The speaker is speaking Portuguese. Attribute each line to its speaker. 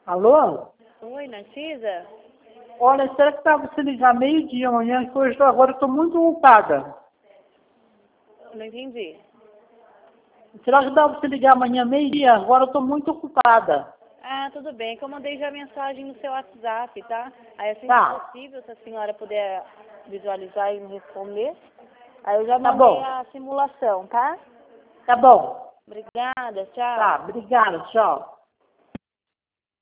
Speaker 1: Alô?
Speaker 2: Oi, Narcisa?
Speaker 1: Olha, será que dá pra você ligar meio-dia amanhã? Que hoje agora eu estou muito ocupada.
Speaker 2: Não entendi.
Speaker 1: Será que dá pra você ligar amanhã meio-dia? Agora eu estou muito ocupada.
Speaker 2: Ah, tudo bem, que eu mandei já mensagem no seu WhatsApp, tá? Aí assim
Speaker 1: Tá.
Speaker 2: que possível, se a senhora puder visualizar e me responder. Aí eu já
Speaker 1: Tá
Speaker 2: mandei
Speaker 1: bom.
Speaker 2: a simulação, tá?
Speaker 1: Tá bom.
Speaker 2: Obrigada, tchau.
Speaker 1: Tá, obrigada, tchau.